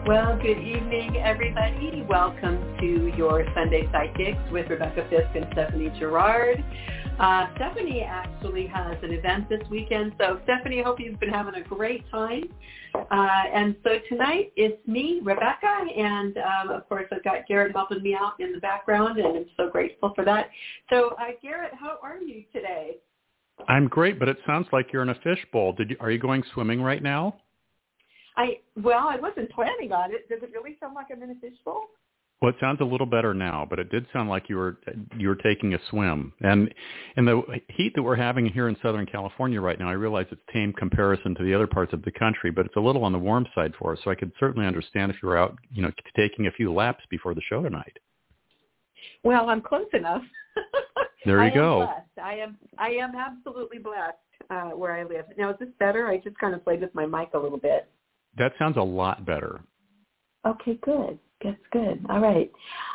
Well, good evening, everybody. Welcome to your Sunday Sidekicks with Rebecca Fisk and Stephanie Gerard. Stephanie actually has an event this weekend. So, Stephanie, I hope you've been having a great time. And so tonight it's me, Rebecca, and of course I've got Garrett helping me out in the background, and I'm so grateful for that. So, Garrett, how are you today? I'm great, but it sounds like you're in a fishbowl. Are you going swimming right now? I wasn't planning on it. Does it really sound like I'm in a fishbowl? Well, it sounds a little better now, but it did sound like you were taking a swim. And in the heat that we're having here in Southern California right now, I realize it's tame comparison to the other parts of the country, but it's a little on the warm side for us. So I could certainly understand if you were out, taking a few laps before the show tonight. Well, I'm close enough. There you go. Blessed. I am absolutely blessed where I live. Now, is this better? I just kind of played with my mic a little bit. That sounds a lot better. Okay, good. That's good. All right.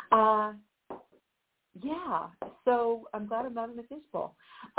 Yeah, so I'm glad I'm not in a fishbowl.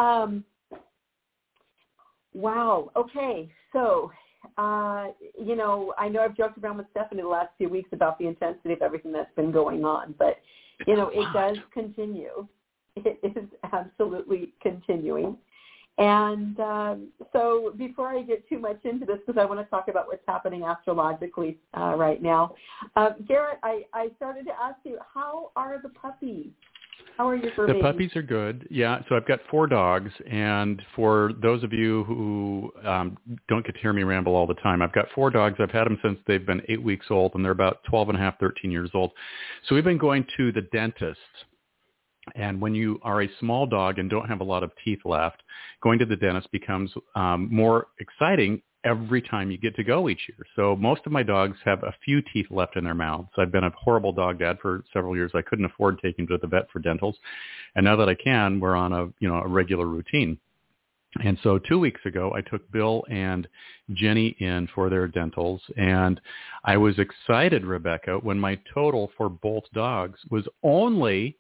Wow. Okay, so, I know I've joked around with Stephanie the last few weeks about the intensity of everything that's been going on, but, it does continue. It is absolutely continuing. And so before I get too much into this, because I want to talk about what's happening astrologically right now, Garrett, I started to ask you, how are the puppies? How are your fur babies? The puppies are good. Yeah, so I've got 4 dogs, and for those of you who don't get to hear me ramble all the time, I've got 4 dogs. I've had them since they've been 8 weeks old, and they're about 12 and a half, 13 years old. So we've been going to the dentist. And when you are a small dog and don't have a lot of teeth left, going to the dentist becomes more exciting every time you get to go each year. So most of my dogs have a few teeth left in their mouths. I've been a horrible dog dad for several years. I couldn't afford taking them to the vet for dentals. And now that I can, we're on a regular routine. And so 2 weeks ago, I took Bill and Jenny in for their dentals. And I was excited, Rebecca, when my total for both dogs was only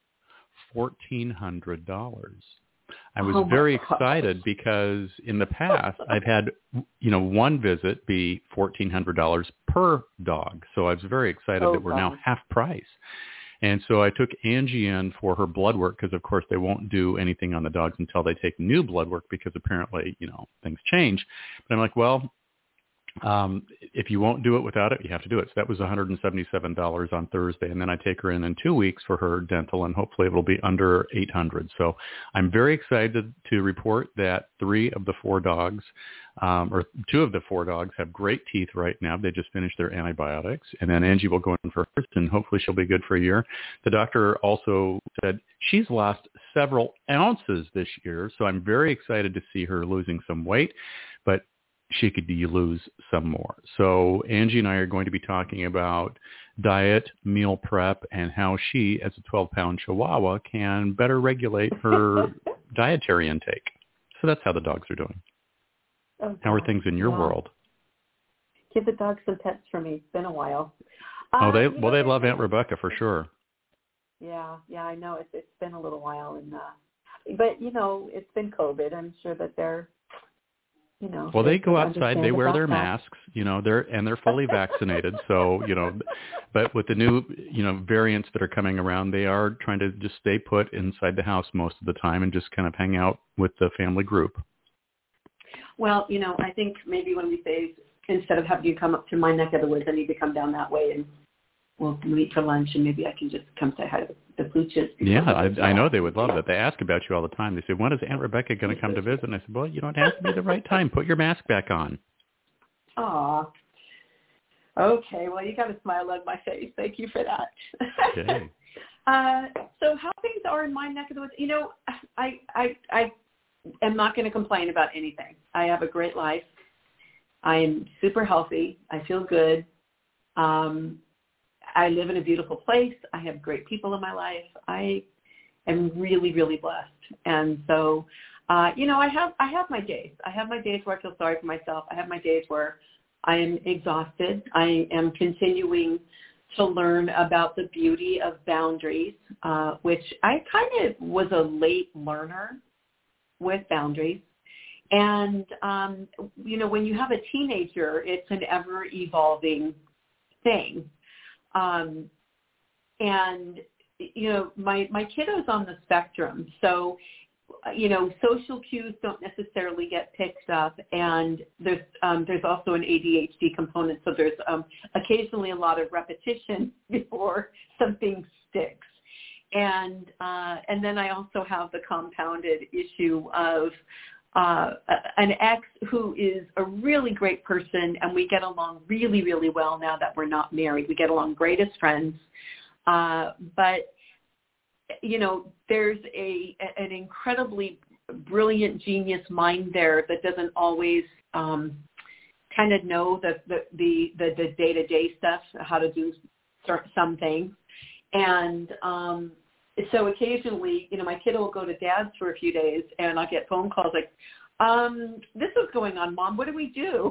$1,400. I was very excited because in the past I've had, one visit be $1,400 per dog. So I was very excited that we're now half price. And so I took Angie in for her blood work because, of course, they won't do anything on the dogs until they take new blood work because apparently, things change. But I'm like, well, if you won't do it without it, you have to do it. So that was $177 on Thursday. And then I take her in 2 weeks for her dental, and hopefully it'll be under $800. So I'm very excited to report that 3 of the 4 dogs, or 2 of the 4 dogs have great teeth right now. They just finished their antibiotics. And then Angie will go in for hers, and hopefully she'll be good for a year. The doctor also said she's lost several ounces this year. So I'm very excited to see her losing some weight. But she could lose some more. So Angie and I are going to be talking about diet, meal prep, and how she, as a 12-pound Chihuahua, can better regulate her dietary intake. So that's how the dogs are doing. Oh, how are things in your world? Give the dogs some pets for me. It's been a while. They love Aunt Rebecca for sure. Yeah, I know. It's been a little while, but it's been COVID. I'm sure that they're. Well, they go outside, they wear their masks, they're fully vaccinated. So, but with the new, variants that are coming around, they are trying to just stay put inside the house most of the time and just kind of hang out with the family group. Well, I think maybe when we say, instead of having you come up to my neck of the woods, I need to come down that way and we'll meet for lunch, and maybe I can just come say hi to the pooches. Yeah, I know they would love that. They ask about you all the time. They say, when is Aunt Rebecca going to come to visit? And I said, well, it has to be the right time. Put your mask back on. Aw. Okay, well, you got a smile on my face. Thank you for that. Okay. So how things are in my neck of the woods, I am not going to complain about anything. I have a great life. I am super healthy. I feel good. I live in a beautiful place. I have great people in my life. I am really, really blessed. And so, I have my days. I have my days where I feel sorry for myself. I have my days where I am exhausted. I am continuing to learn about the beauty of boundaries, which I kind of was a late learner with boundaries. And, when you have a teenager, it's an ever-evolving thing. And, you know, my kiddo's on the spectrum. So, you know, social cues don't necessarily get picked up, and there's also an ADHD component. So there's occasionally a lot of repetition before something sticks. And then I also have the compounded issue of an ex who is a really great person, and we get along really, really well now that we're not married. We get along great as friends. But, you know, there's an incredibly brilliant genius mind there that doesn't always kind of know the day-to-day stuff, how to do some things. And so occasionally, you know, my kiddo will go to dad's for a few days, and I'll get phone calls like, this is going on, Mom. What do we do?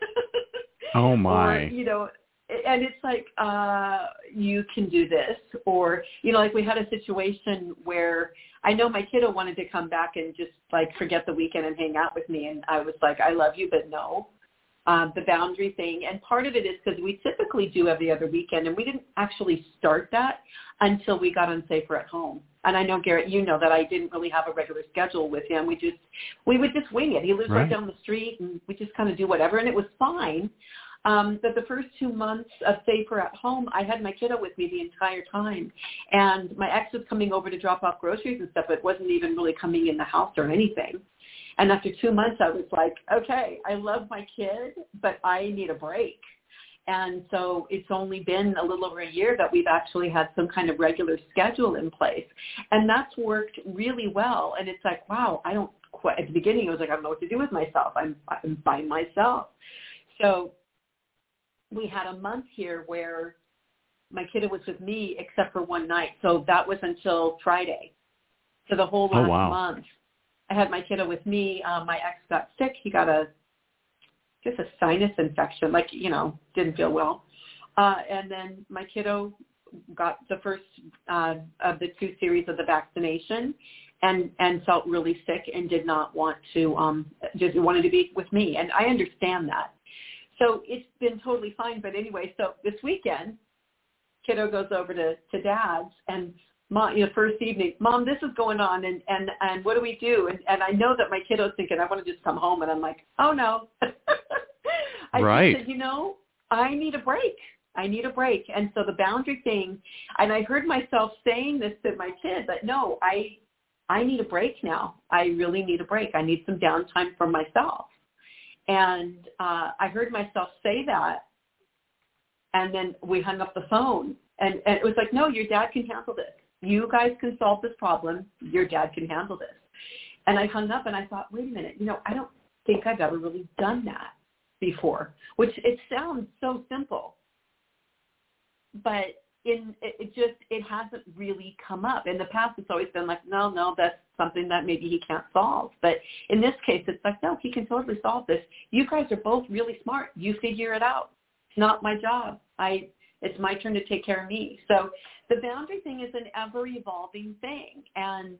Oh, my. Or, you know, and it's like, you can do this. Or, you know, like we had a situation where I know my kiddo wanted to come back and just like forget the weekend and hang out with me. And I was like, I love you, but no. The boundary thing. And part of it is because we typically do every other weekend, and we didn't actually start that until we got on Safer at Home. And I know, Garrett, you know that I didn't really have a regular schedule with him. We would just wing it. He lives right down the street, and we just kind of do whatever, and it was fine. But the first 2 months of Safer at Home, I had my kiddo with me the entire time. And my ex was coming over to drop off groceries and stuff, but wasn't even really coming in the house or anything. And after 2 months, I was like, okay, I love my kid, but I need a break. And so it's only been a little over a year that we've actually had some kind of regular schedule in place. And that's worked really well. And it's like, wow, I don't quite, at the beginning, I was like, I don't know what to do with myself. I'm by myself. So we had a month here where my kiddo was with me except for one night. So that was until Friday. So the whole last month, I had my kiddo with me. My ex got sick. He got a sinus infection, like, you know, didn't feel well. And then my kiddo got the first of the 2 series of the vaccination and felt really sick and did not want to, just wanted to be with me. And I understand that. So it's been totally fine. But anyway, so this weekend, kiddo goes over to Dad's, and Mom, you know, first evening, Mom, this is going on, and what do we do? And I know that my kiddo's thinking, I want to just come home, and I'm like, oh no. I said, you know, I need a break. And so the boundary thing, and I heard myself saying this to my kid, that no, I need a break now. I really need a break. I need some downtime for myself. And I heard myself say that, and then we hung up the phone, and it was like, no, your dad can handle this. You guys can solve this problem. Your dad can handle this. And I hung up, and I thought, wait a minute, you know, I don't think I've ever really done that before, which it sounds so simple, but it hasn't really come up. In the past, it's always been like, no, that's something that maybe he can't solve. But in this case, it's like, no, he can totally solve this. You guys are both really smart. You figure it out. It's not my job. It's my turn to take care of me. So the boundary thing is an ever-evolving thing. And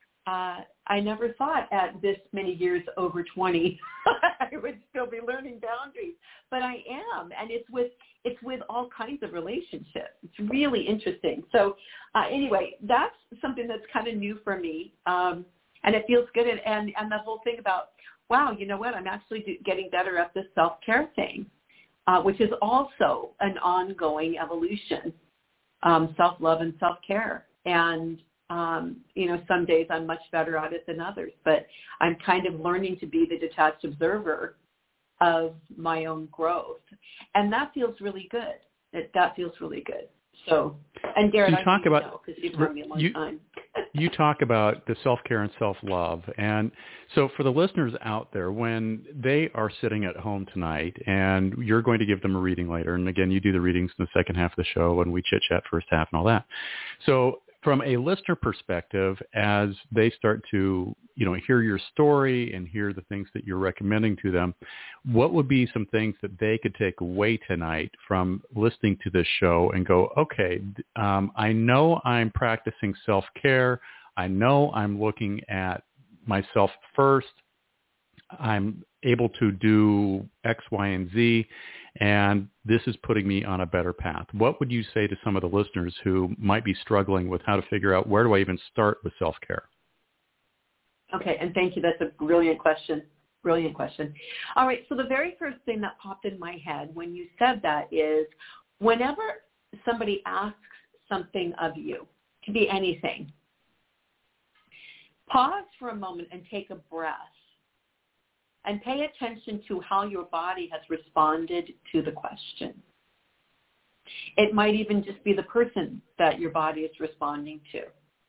I never thought at this many years over 20 I would still be learning boundaries. But I am. And it's with all kinds of relationships. It's really interesting. So anyway, that's something that's kind of new for me. And it feels good. And the whole thing about, wow, you know what, I'm actually getting better at this self-care thing. Which is also an ongoing evolution, self-love and self-care. And, you know, some days I'm much better at it than others, but I'm kind of learning to be the detached observer of my own growth. And that feels really good. That feels really good. So, and Garrett, I talk about, because you've known me a long time. You talk about the self-care and self-love. And so for the listeners out there, when they are sitting at home tonight and you're going to give them a reading later, and again, you do the readings in the second half of the show and we chit-chat first half and all that. So from a listener perspective, as they start to, you know, hear your story and hear the things that you're recommending to them, what would be some things that they could take away tonight from listening to this show and go, okay, I know I'm practicing self-care. I know I'm looking at myself first. I'm able to do X, Y, and Z, and this is putting me on a better path. What would you say to some of the listeners who might be struggling with how to figure out where do I even start with self-care? Okay, and thank you. That's a brilliant question. Brilliant question. All right, so the very first thing that popped in my head when you said that is whenever somebody asks something of you, it can be anything, pause for a moment and take a breath and pay attention to how your body has responded to the question. It might even just be the person that your body is responding to.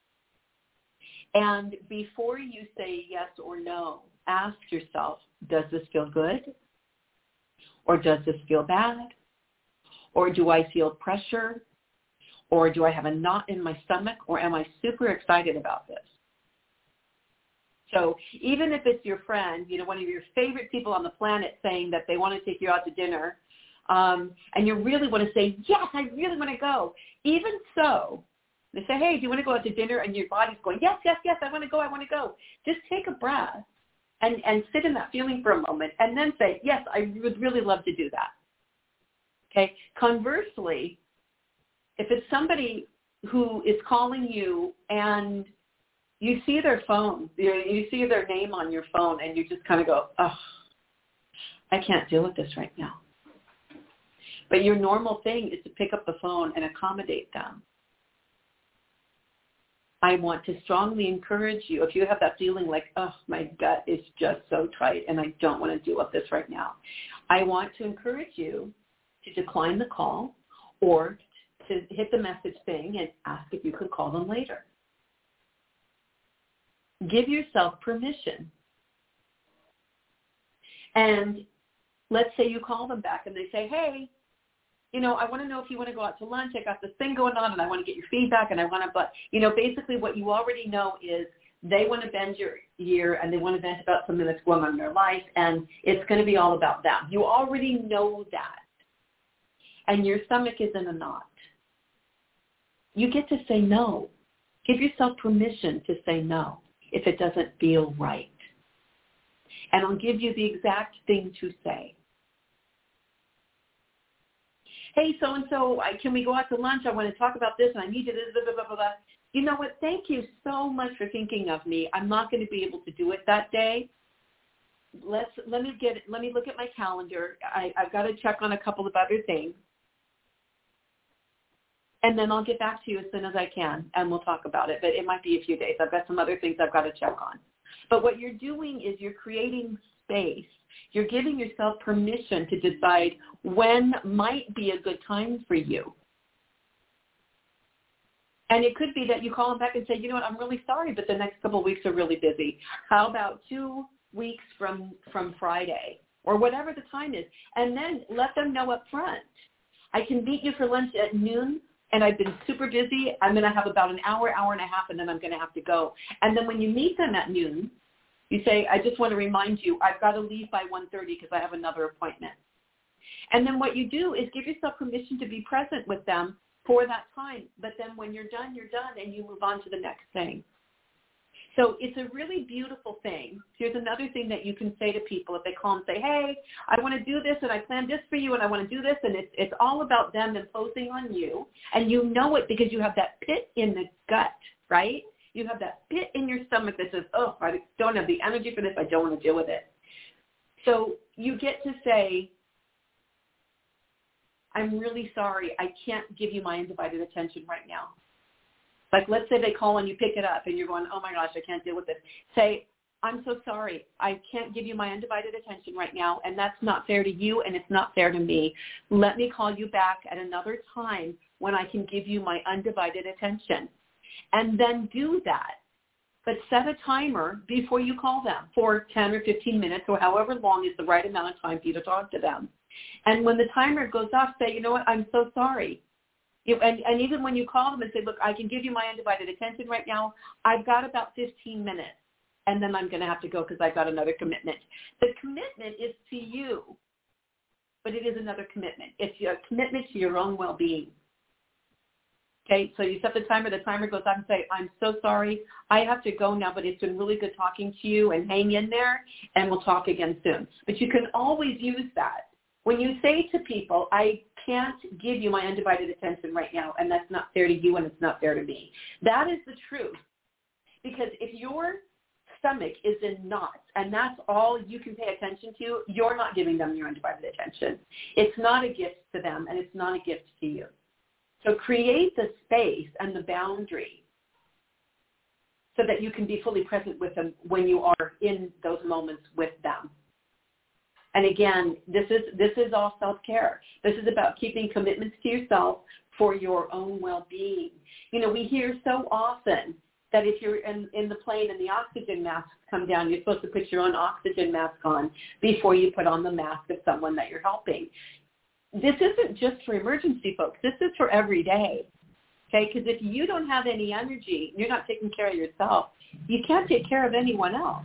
And before you say yes or no, ask yourself, does this feel good? Or does this feel bad? Or do I feel pressure? Or do I have a knot in my stomach? Or am I super excited about this? So even if it's your friend, one of your favorite people on the planet saying that they want to take you out to dinner, and you really want to say, yes, I really want to go. Even so, they say, hey, do you want to go out to dinner? And your body's going, yes, yes, yes, I want to go. Just take a breath and sit in that feeling for a moment and then say, yes, I would really love to do that. Okay. Conversely, if it's somebody who is calling you and you see their phone, you see their name on your phone, and you just kind of go, oh, I can't deal with this right now. But your normal thing is to pick up the phone and accommodate them. I want to strongly encourage you, if you have that feeling like, oh, my gut is just so tight and I don't want to deal with this right now, I want to encourage you to decline the call or to hit the message thing and ask if you could call them later. Give yourself permission. And let's say you call them back and they say, hey, I want to know if you want to go out to lunch. I got this thing going on and I want to get your feedback and I want to, but, basically what you already know is they want to bend your ear and they want to vent about something that's going on in their life and it's going to be all about them. You already know that. And your stomach is in a knot. You get to say no. Give yourself permission to say no if it doesn't feel right. And I'll give you the exact thing to say. Hey, so-and-so, can we go out to lunch? I want to talk about this, and I need you to blah, blah, blah, blah. You know what? Thank you so much for thinking of me. I'm not going to be able to do it that day. Let me look at my calendar. I've got to check on a couple of other things. And then I'll get back to you as soon as I can, and we'll talk about it. But it might be a few days. I've got some other things I've got to check on. But what you're doing is you're creating space. You're giving yourself permission to decide when might be a good time for you. And it could be that you call them back and say, you know what, I'm really sorry, but the next couple of weeks are really busy. How about 2 weeks from Friday or whatever the time is? And then let them know up front. I can meet you for lunch at noon, and I've been super busy. I'm going to have about an hour and a half, and then I'm going to have to go. And then when you meet them at noon, you say, I just want to remind you, I've got to leave by 1:30 because I have another appointment. And then what you do is give yourself permission to be present with them for that time. But then when you're done, and you move on to the next thing. So it's a really beautiful thing. Here's another thing that you can say to people if they call and say, hey, I want to do this, and I planned this for you, and I want to do this, and it's all about them imposing on you. And you know it because you have that pit in the gut, right? You have that pit in your stomach that says, oh, I don't have the energy for this. I don't want to deal with it. So you get to say, I'm really sorry. I can't give you my undivided attention right now. Like, let's say they call and you pick it up and you're going, oh, my gosh, I can't deal with this. Say, I'm so sorry. I can't give you my undivided attention right now, and that's not fair to you, and it's not fair to me. Let me call you back at another time when I can give you my undivided attention. And then do that. But set a timer before you call them for 10 or 15 minutes or however long is the right amount of time for you to talk to them. And when the timer goes off, say, you know what, I'm so sorry. And even when you call them and say, look, I can give you my undivided attention right now. I've got about 15 minutes, and then I'm going to have to go because I've got another commitment. The commitment is to you, but it is another commitment. It's a commitment to your own well-being. Okay, so you set the timer goes up and say, I'm so sorry, I have to go now, but it's been really good talking to you, and hang in there, and we'll talk again soon. But you can always use that. When you say to people, I can't give you my undivided attention right now, and that's not fair to you and it's not fair to me. That is the truth. Because if your stomach is in knots and that's all you can pay attention to, you're not giving them your undivided attention. It's not a gift to them, and it's not a gift to you. So create the space and the boundary so that you can be fully present with them when you are in those moments with them. And again, this is all self-care. This is about keeping commitments to yourself for your own well-being. You know, we hear so often that if you're in the plane and the oxygen masks come down, you're supposed to put your own oxygen mask on before you put on the mask of someone that you're helping. This isn't just for emergency folks. This is for every day, okay? Because if you don't have any energy, you're not taking care of yourself, you can't take care of anyone else.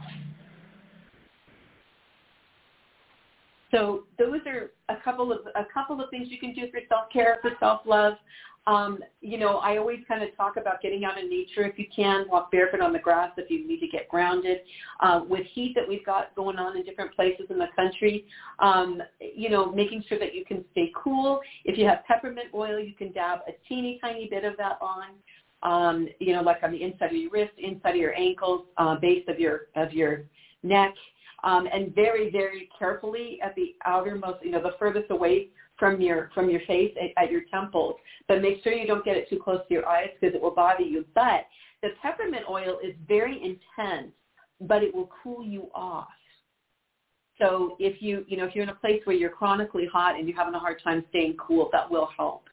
So those are a couple of things you can do for self-care, for self-love. You know, I always kind of talk about getting out in nature if you can, walk barefoot on the grass if you need to get grounded. With heat that we've got going on in different places in the country, you know, making sure that you can stay cool. If you have peppermint oil, you can dab a teeny tiny bit of that on, you know, like on the inside of your wrist, inside of your ankles, base of your neck. And very, very carefully at the outermost, you know, the furthest away from your face at your temples. But make sure you don't get it too close to your eyes because it will bother you. But the peppermint oil is very intense, but it will cool you off. So if you're in a place where you're chronically hot and you're having a hard time staying cool, that will help.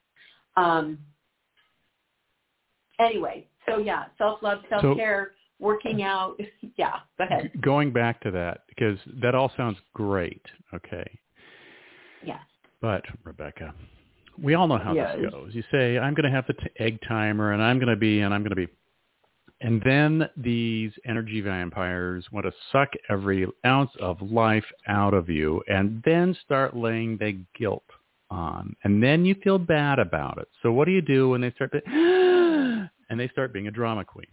Anyway, so yeah, self-love, self-care. Working out, yeah, go ahead. Going back to that, because that all sounds great, okay? Yes. But, Rebecca, we all know how this goes. You say, I'm going to have the egg timer, and I'm going to be. And then these energy vampires want to suck every ounce of life out of you and then start laying the guilt on. And then you feel bad about it. So what do you do when they start and they start being a drama queen?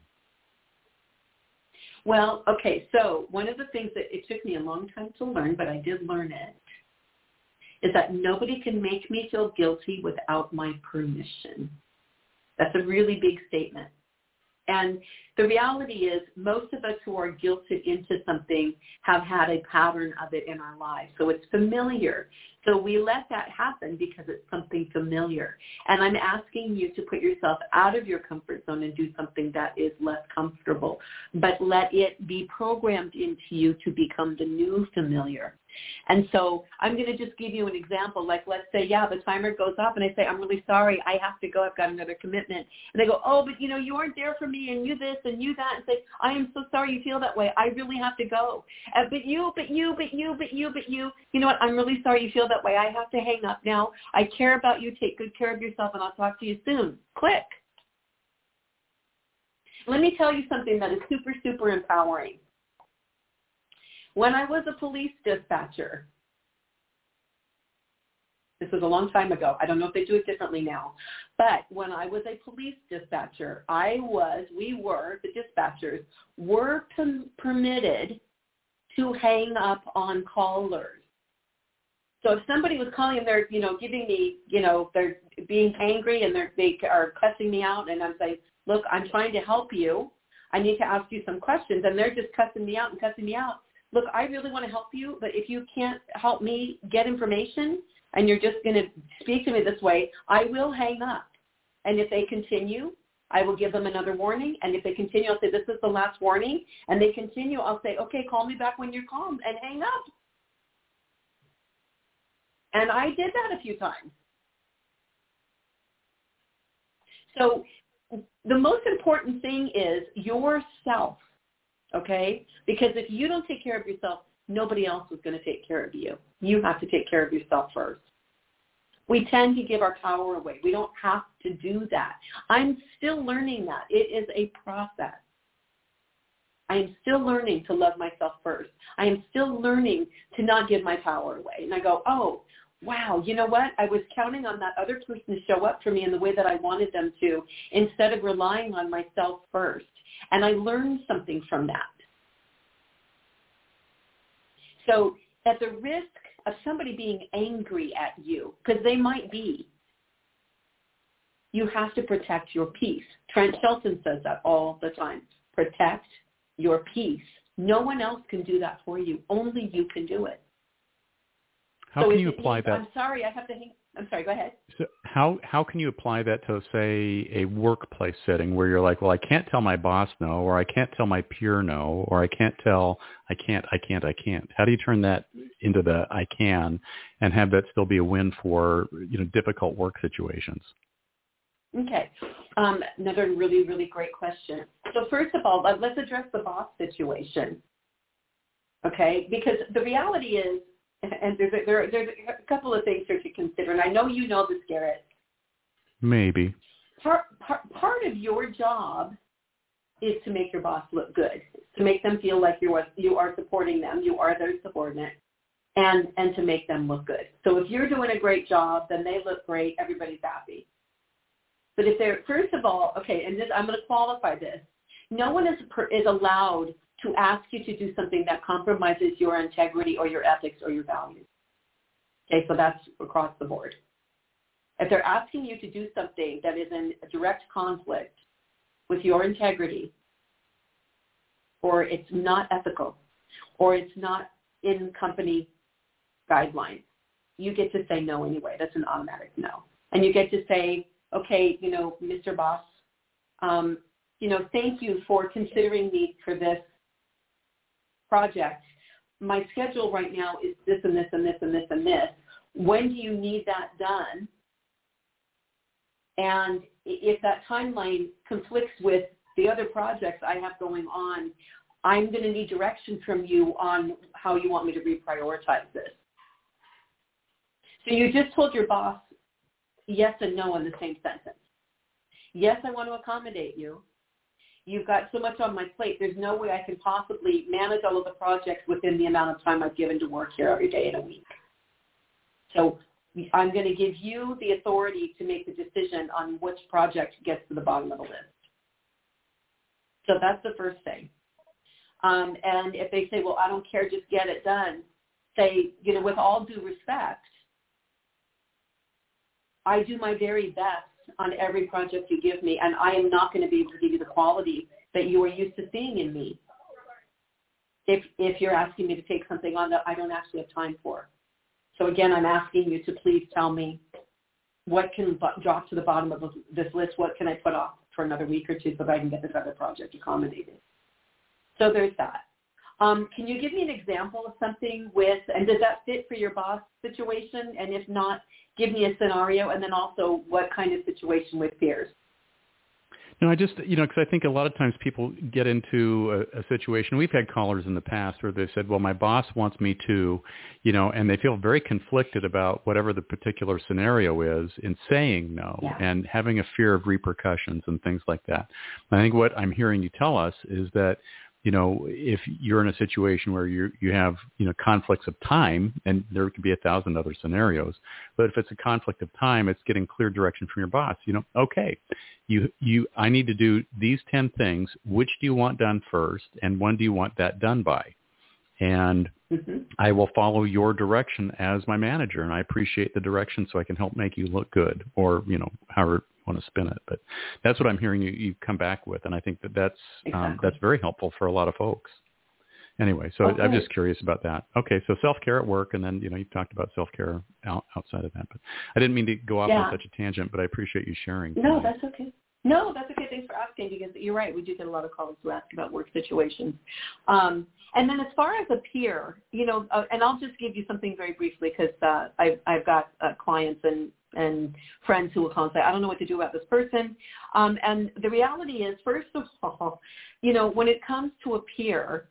Well, okay, so one of the things that it took me a long time to learn, but I did learn it, is that nobody can make me feel guilty without my permission. That's a really big statement. And the reality is most of us who are guilted into something have had a pattern of it in our lives. So it's familiar. So we let that happen because it's something familiar. And I'm asking you to put yourself out of your comfort zone and do something that is less comfortable. But let it be programmed into you to become the new familiar. And so I'm going to just give you an example. Like, let's say, the timer goes off and I say, I'm really sorry, I have to go, I've got another commitment. And they go, oh, but you weren't there for me and you this and you that. And say, I am so sorry you feel that way. I really have to go. But you. You know what? I'm really sorry you feel that way. I have to hang up now. I care about you. Take good care of yourself and I'll talk to you soon. Click. Let me tell you something that is super, super empowering. When I was a police dispatcher, this was a long time ago. I don't know if they do it differently now. But when I was a police dispatcher, the dispatchers were permitted to hang up on callers. So if somebody was calling and they're, giving me, they're being angry and they are cussing me out and I'm saying, look, I'm trying to help you. I need to ask you some questions. And they're just cussing me out. Look, I really want to help you, but if you can't help me get information and you're just going to speak to me this way, I will hang up. And if they continue, I will give them another warning. And if they continue, I'll say, this is the last warning. And they continue, I'll say, okay, call me back when you're calm and hang up. And I did that a few times. So the most important thing is yourself. Okay? Because if you don't take care of yourself, nobody else is going to take care of you. You have to take care of yourself first. We tend to give our power away. We don't have to do that. I'm still learning that. It is a process. I am still learning to love myself first. I am still learning to not give my power away. And I go, oh, wow, you know what? I was counting on that other person to show up for me in the way that I wanted them to, instead of relying on myself first. And I learned something from that. So at the risk of somebody being angry at you, because they might be, you have to protect your peace. Trent Shelton says that all the time. Protect your peace. No one else can do that for you. Only you can do it. How can you apply that? I'm sorry, I'm sorry, go ahead. So how can you apply that to, say, a workplace setting where you're like, well, I can't tell my boss no, or I can't tell my peer no, or I can't tell I can't. How do you turn that into the I can and have that still be a win for, difficult work situations? Okay. Another really, really great question. So first of all, let's address the boss situation. Okay? Because the reality is, and there's a couple of things here to consider, and I know you know this, Garrett. Maybe. Part of your job is to make your boss look good, to make them feel like you are supporting them, you are their subordinate, and to make them look good. So if you're doing a great job, then they look great, everybody's happy. But if they're, first of all, okay, and this, I'm going to qualify this, no one is allowed to ask you to do something that compromises your integrity or your ethics or your values. Okay, so that's across the board. If they're asking you to do something that is in direct conflict with your integrity, or it's not ethical, or it's not in company guidelines, you get to say no anyway. That's an automatic no. And you get to say, okay, Mr. Boss, thank you for considering me for this project. My schedule right now is this and this and this and this and this. When do you need that done? And if that timeline conflicts with the other projects I have going on, I'm going to need direction from you on how you want me to reprioritize this. So you just told your boss yes and no in the same sentence. Yes, I want to accommodate you. You've got so much on my plate. There's no way I can possibly manage all of the projects within the amount of time I've given to work here every day in a week. So I'm going to give you the authority to make the decision on which project gets to the bottom of the list. So that's the first thing. And if they say, well, I don't care, just get it done, say, with all due respect, I do my very best on every project you give me, and I am not going to be able to give you the quality that you are used to seeing in me if you're asking me to take something on that I don't actually have time for. So again, I'm asking you to please tell me what can drop to the bottom of this list, what can I put off for another week or two so that I can get this other project accommodated. So there's that. Can you give me an example of something and does that fit for your boss situation? And if not, give me a scenario, and then also what kind of situation with peers. No, I just, because I think a lot of times people get into a situation. We've had callers in the past where they said, well, my boss wants me to, and they feel very conflicted about whatever the particular scenario is in saying no and having a fear of repercussions and things like that. And I think what I'm hearing you tell us is that, if you're in a situation where you have, conflicts of time, and there could be 1,000 other scenarios, but if it's a conflict of time, it's getting clear direction from your boss. Okay, I need to do these 10 things. Which do you want done first, and when do you want that done by? And I will follow your direction as my manager, and I appreciate the direction so I can help make you look good, or, however want to spin it. But that's what I'm hearing you come back with, and I think that's very helpful for a lot of folks. Anyway, so I'm just curious about that. Okay, so self-care at work, and then you've talked about self-care outside of that. But I didn't mean to go off on such a tangent, but I appreciate you sharing. No, that's okay. No, that's okay. Thanks for asking, because you're right. We do get a lot of calls who ask about work situations. And then as far as a peer, and I'll just give you something very briefly, because I've got clients and friends who will call and say, I don't know what to do about this person. And the reality is, first of all, when it comes to a peer,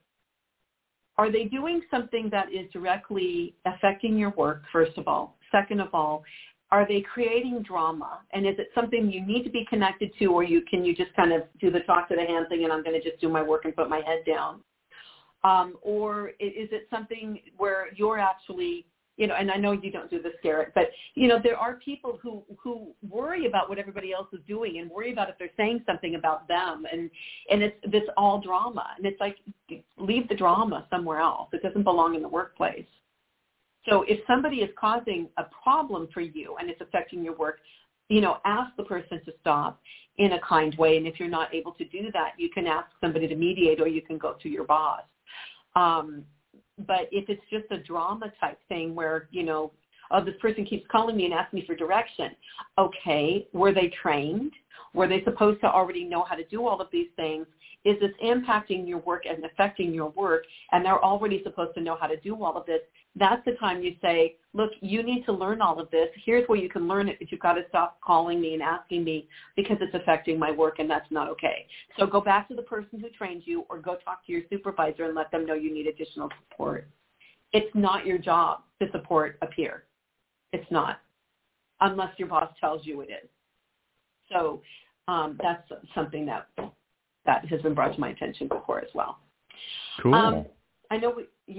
are they doing something that is directly affecting your work, first of all? Second of all, are they creating drama? And is it something you need to be connected to, or can you just kind of do the talk to the hand thing and I'm going to just do my work and put my head down? Or is it something where you're actually, and I know you don't do this, Garrett, but, there are people who worry about what everybody else is doing and worry about if they're saying something about them. And it's this all drama. And it's like, leave the drama somewhere else. It doesn't belong in the workplace. So if somebody is causing a problem for you and it's affecting your work, ask the person to stop in a kind way. And if you're not able to do that, you can ask somebody to mediate, or you can go to your boss. But if it's just a drama type thing where, this person keeps calling me and asking me for direction. Okay, were they trained? Were they supposed to already know how to do all of these things? Is this impacting your work and affecting your work? And they're already supposed to know how to do all of this. That's the time you say, look, you need to learn all of this. Here's where you can learn it, but you've got to stop calling me and asking me because it's affecting my work, and that's not okay. So go back to the person who trained you, or go talk to your supervisor and let them know you need additional support. It's not your job to support a peer. It's not, unless your boss tells you it is. So that's something that has been brought to my attention before as well. Cool. I know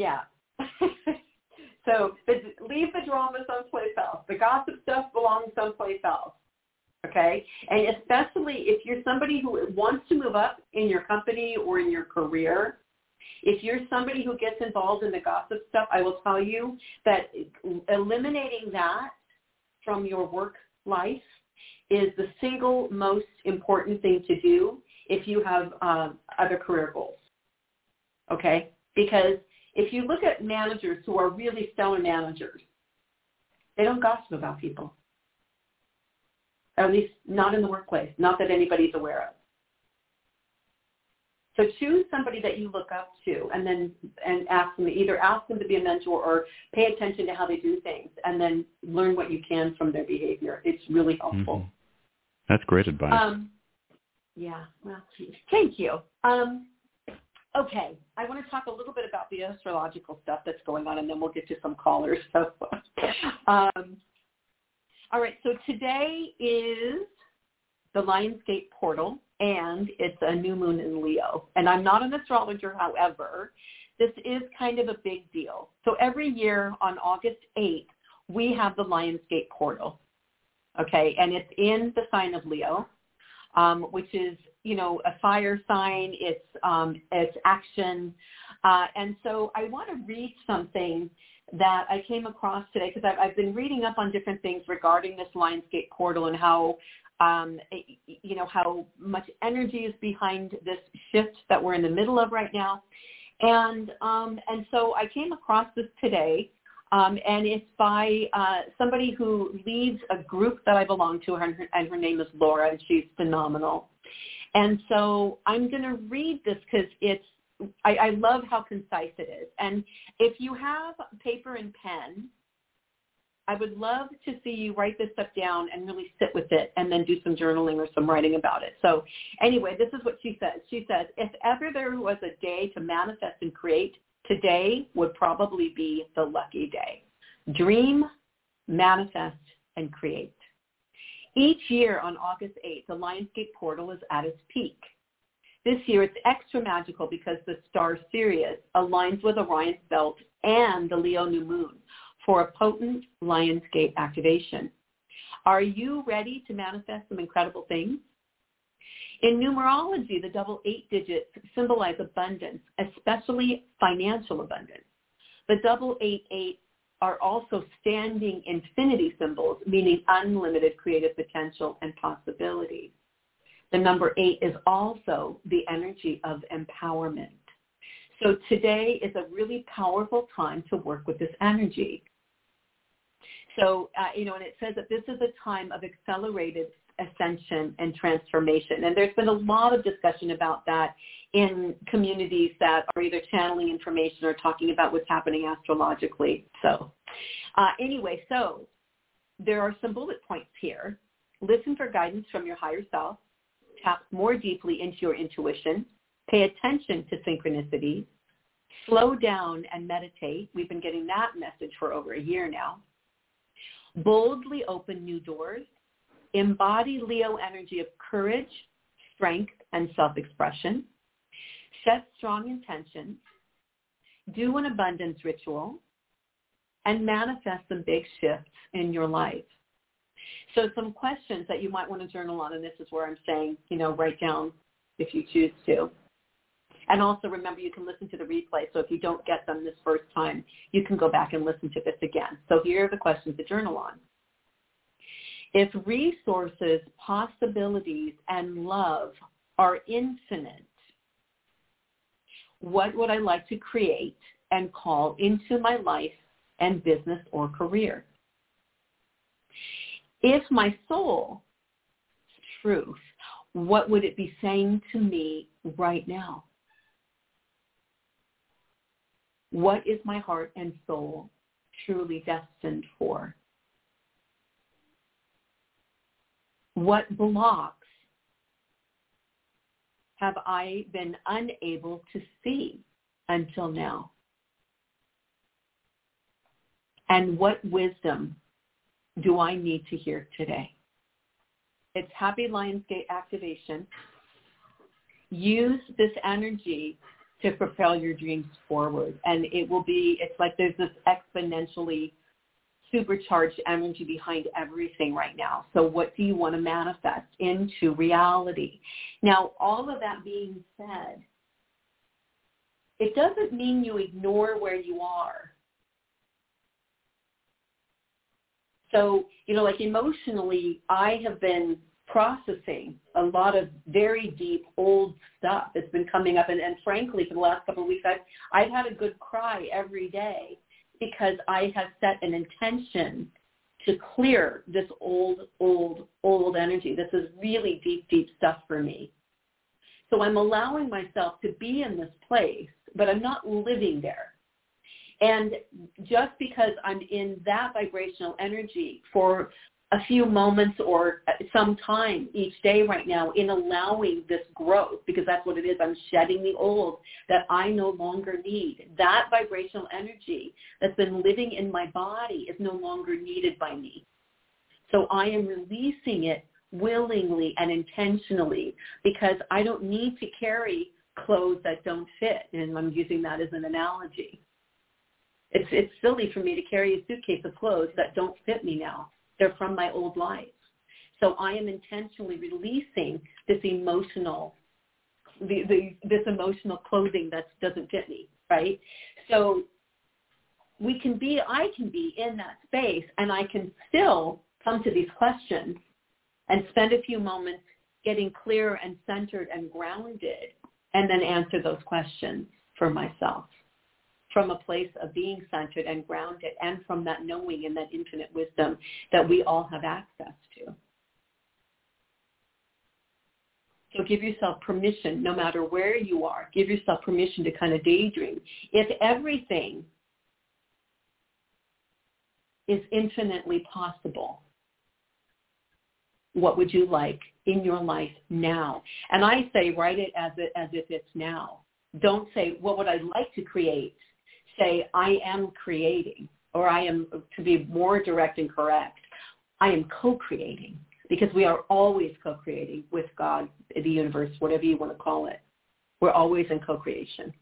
So leave the drama someplace else. The gossip stuff belongs someplace else, okay? And especially if you're somebody who wants to move up in your company or in your career, if you're somebody who gets involved in the gossip stuff, I will tell you that eliminating that from your work life is the single most important thing to do if you have other career goals, okay? Because if you look at managers who are really stellar managers, they don't gossip about people, at least not in the workplace, not that anybody's aware of. So choose somebody that you look up to, and ask them, either ask them to be a mentor or pay attention to how they do things, and then learn what you can from their behavior. It's really helpful. Mm-hmm. That's great advice. Yeah, well, thank you. Okay, I want to talk a little bit about the astrological stuff that's going on, and then we'll get to some callers. So, all right, so today is the Lionsgate portal, and it's a new moon in Leo. And I'm not an astrologer, however, this is kind of a big deal. So every year on August 8th, we have the Lionsgate portal, okay? And it's in the sign of Leo, which is, a fire sign. It's action. And so I want to read something that I came across today, because I've been reading up on different things regarding this Lionsgate portal and how, how much energy is behind this shift that we're in the middle of right now. And so I came across this today, and it's by somebody who leads a group that I belong to, and her name is Laura, and she's phenomenal. And so I'm going to read this because I love how concise it is. And if you have paper and pen, I would love to see you write this stuff down and really sit with it, and then do some journaling or some writing about it. So anyway, this is what she says. She says, if ever there was a day to manifest and create, today would probably be the lucky day. Dream, manifest, and create. Each year on August 8th, the Lionsgate portal is at its peak. This year it's extra magical because the star Sirius aligns with Orion's belt and the Leo new moon for a potent Lionsgate activation. Are you ready to manifest some incredible things? In numerology, the double 8 digits symbolize abundance, especially financial abundance. The double 88 are also standing infinity symbols, meaning unlimited creative potential and possibilities. The number 8 is also the energy of empowerment. So today is a really powerful time to work with this energy. So, and it says that this is a time of accelerated ascension and transformation. And there's been a lot of discussion about that in communities that are either channeling information or talking about what's happening astrologically. So anyway, so there are some bullet points here. Listen for guidance from your higher self. Tap more deeply into your intuition. Pay attention to synchronicities. Slow down and meditate. We've been getting that message for over a year now. Boldly open new doors. Embody Leo energy of courage, strength, and self-expression. Set strong intentions. Do an abundance ritual. and manifest some big shifts in your life. So some questions that you might want to journal on, and this is where I'm saying, write down if you choose to. And also remember, you can listen to the replay. So if you don't get them this first time, you can go back and listen to this again. So here are the questions to journal on. If resources, possibilities, and love are infinite, what would I like to create and call into my life and business or career? If my soul is truth, what would it be saying to me right now? What is my heart and soul truly destined for? What blocks have I been unable to see until now? And what wisdom do I need to hear today? It's Happy Lionsgate activation. Use this energy to propel your dreams forward. And it's like there's this exponentially supercharged energy behind everything right now. So what do you want to manifest into reality? Now, all of that being said, it doesn't mean you ignore where you are. So, like emotionally, I have been processing a lot of very deep, old stuff that's been coming up. And frankly, for the last couple of weeks, I've had a good cry every day because I have set an intention to clear this old energy. This is really deep, deep stuff for me. So I'm allowing myself to be in this place, but I'm not living there. And just because I'm in that vibrational energy for a few moments or some time each day right now in allowing this growth, because that's what it is. I'm shedding the old that I no longer need. That vibrational energy that's been living in my body is no longer needed by me. So I am releasing it willingly and intentionally because I don't need to carry clothes that don't fit. And I'm using that as an analogy. It's silly for me to carry a suitcase of clothes that don't fit me now. They're from my old life. So I am intentionally releasing this emotional, this emotional clothing that doesn't fit me, right? So I can be in that space, and I can still come to these questions and spend a few moments getting clear and centered and grounded, and then answer those questions for myself from a place of being centered and grounded, and from that knowing and that infinite wisdom that we all have access to. So give yourself permission, no matter where you are, give yourself permission to kind of daydream. If everything is infinitely possible, what would you like in your life now? And I say, write it as if it's now. Don't say, what would I like to create? Say, I am creating, or I am, to be more direct and correct, I am co-creating, because we are always co-creating with God, the universe, whatever you want to call it. We're always in co-creation.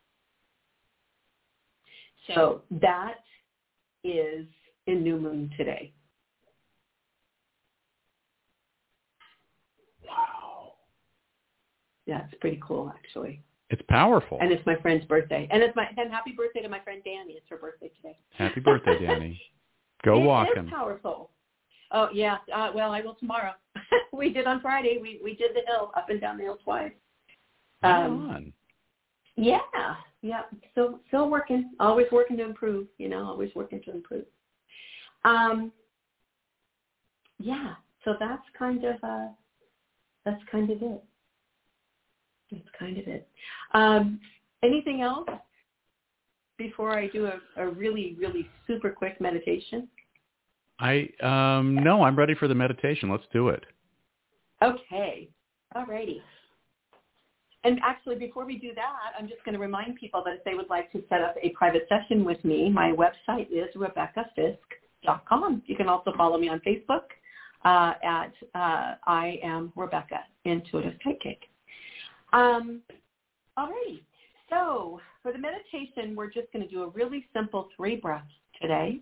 So that is in New Moon today. Wow. Yeah, it's pretty cool, actually. It's powerful. And it's my friend's birthday. And happy birthday to my friend Danny. It's her birthday today. Happy birthday, Danny. Go walking. It is powerful. Oh, yeah. Well, I will tomorrow. We did on Friday. We did the hill, up and down the hill twice. Right on. Yeah. Yeah. Still working. Always working to improve, always working to improve. Yeah. So that's kind of it. That's kind of it. Anything else before I do a really, really super quick meditation? No, I'm ready for the meditation. Let's do it. Okay. All righty. And actually, before we do that, I'm just going to remind people that if they would like to set up a private session with me, my website is RebeccaFisk.com. You can also follow me on Facebook at I am Rebecca, Intuitive Kite Cake. All right. So for the meditation, we're just going to do a really simple 3 breaths today.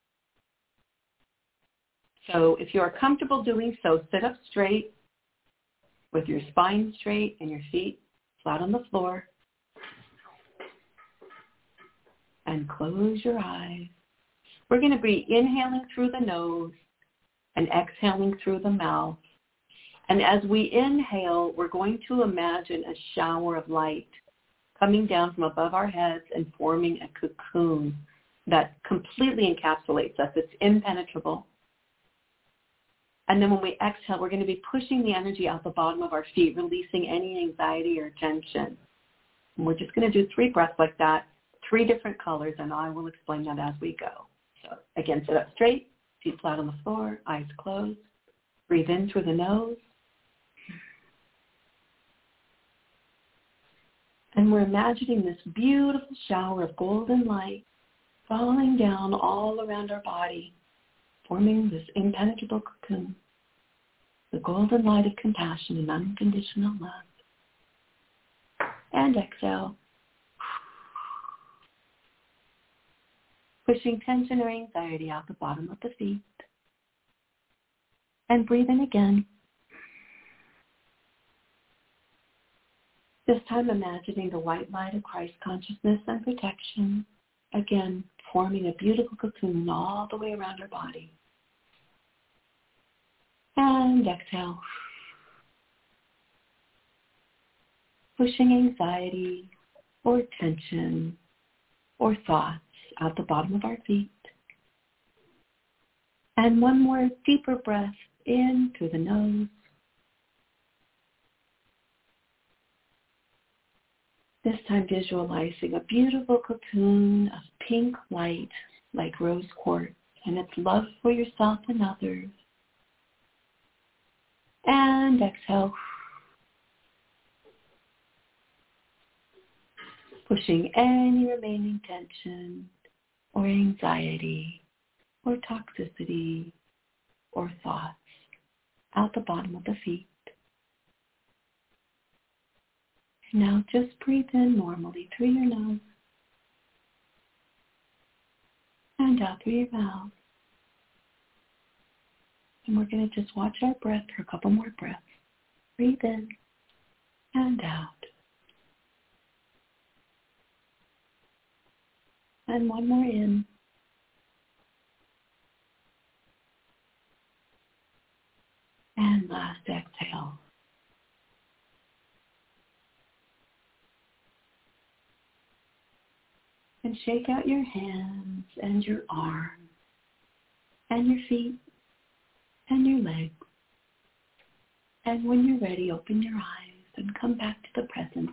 So if you are comfortable doing so, sit up straight with your spine straight and your feet flat on the floor. And close your eyes. We're going to be inhaling through the nose and exhaling through the mouth. And as we inhale, we're going to imagine a shower of light coming down from above our heads and forming a cocoon that completely encapsulates us. It's impenetrable. And then when we exhale, we're going to be pushing the energy out the bottom of our feet, releasing any anxiety or tension. And we're just going to do 3 breaths like that, 3 different colors, and I will explain that as we go. So again, sit up straight, feet flat on the floor, eyes closed. Breathe in through the nose. And we're imagining this beautiful shower of golden light falling down all around our body, forming this impenetrable cocoon, the golden light of compassion and unconditional love. And exhale. Pushing tension or anxiety out the bottom of the feet. And breathe in again. This time imagining the white light of Christ consciousness and protection, again forming a beautiful cocoon all the way around our body. And exhale. Pushing anxiety or tension or thoughts out the bottom of our feet. And one more deeper breath in through the nose. This time visualizing a beautiful cocoon of pink light like rose quartz, and it's love for yourself and others. And exhale. Pushing any remaining tension or anxiety or toxicity or thoughts out the bottom of the feet. Now just breathe in normally through your nose and out through your mouth. And we're going to just watch our breath for a couple more breaths. Breathe in and out. And one more in. And last exhale. And shake out your hands and your arms and your feet and your legs. And when you're ready, open your eyes and come back to the present.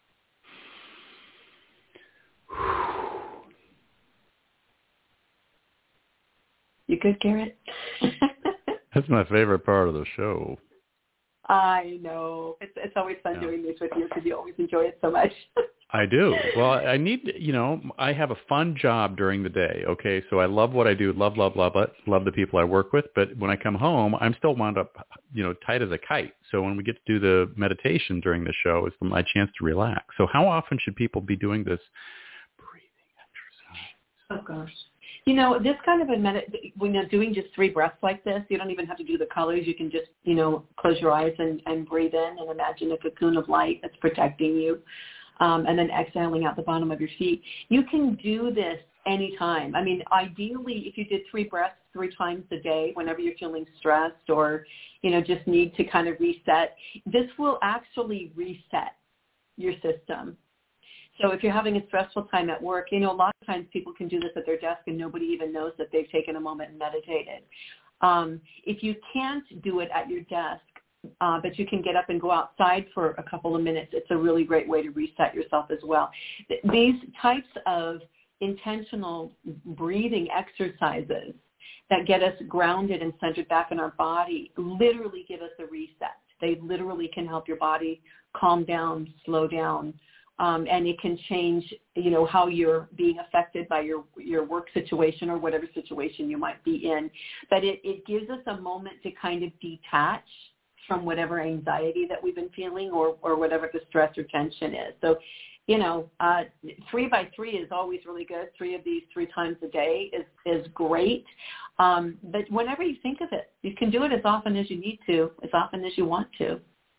You good, Garrett? That's my favorite part of the show. I know. It's always fun doing this with you because you always enjoy it so much. I do. Well, I need, I have a fun job during the day, okay? So I love what I do, love it, love the people I work with, but when I come home, I'm still wound up, tight as a kite. So when we get to do the meditation during the show, it's my chance to relax. So how often should people be doing this breathing exercise? Oh, gosh. This kind of when you're doing just 3 breaths like this, you don't even have to do the colors. You can just, close your eyes and breathe in and imagine a cocoon of light that's protecting you. And then exhaling out the bottom of your feet. You can do this anytime. I mean, ideally, if you did 3 breaths 3 times a day, whenever you're feeling stressed or, just need to kind of reset, this will actually reset your system. So if you're having a stressful time at work, a lot of times people can do this at their desk and nobody even knows that they've taken a moment and meditated. If you can't do it at your desk, but you can get up and go outside for a couple of minutes, it's a really great way to reset yourself as well. These types of intentional breathing exercises that get us grounded and centered back in our body literally give us a reset. They literally can help your body calm down, slow down, and it can change, how you're being affected by your work situation or whatever situation you might be in. But it gives us a moment to kind of detach from whatever anxiety that we've been feeling or whatever the stress or tension is. So 3 by 3 is always really good. 3 of these 3 times a day is great. But whenever you think of it, you can do it as often as you need to, as often as you want to.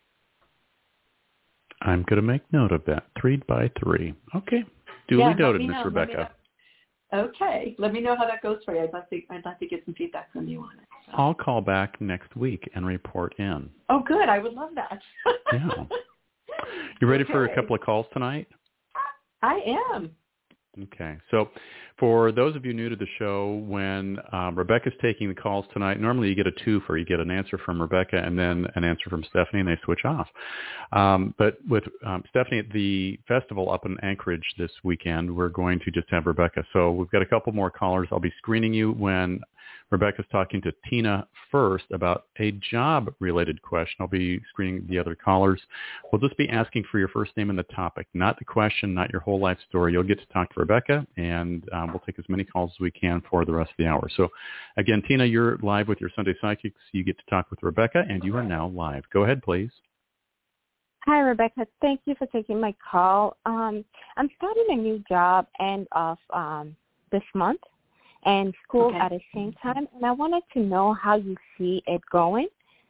I'm going to make note of that. 3 by 3. Okay. Duly noted, Miss Rebecca. Okay. Let me know how that goes for you. I'd like to get some feedback from you on it. So. I'll call back next week and report in. Oh, good. I would love that. Yeah. You ready for a couple of calls tonight? I am. Okay. So for those of you new to the show, when Rebecca's taking the calls tonight, normally you get a twofer. You get an answer from Rebecca and then an answer from Stephanie, and they switch off. But with Stephanie at the festival up in Anchorage this weekend, we're going to just have Rebecca. So we've got a couple more callers. I'll be screening you when Rebecca's talking to Tina first about a job-related question. I'll be screening the other callers. We'll just be asking for your first name and the topic, not the question, not your whole life story. You'll get to talk to Rebecca, and we'll take as many calls as we can for the rest of the hour. So, again, Tina, you're live with your Sunday Psychics. You get to talk with Rebecca, and you are now live. Go ahead, please. Hi, Rebecca. Thank you for taking my call. I'm starting a new job end of this month and school at the same time, and I wanted to know how you see it going.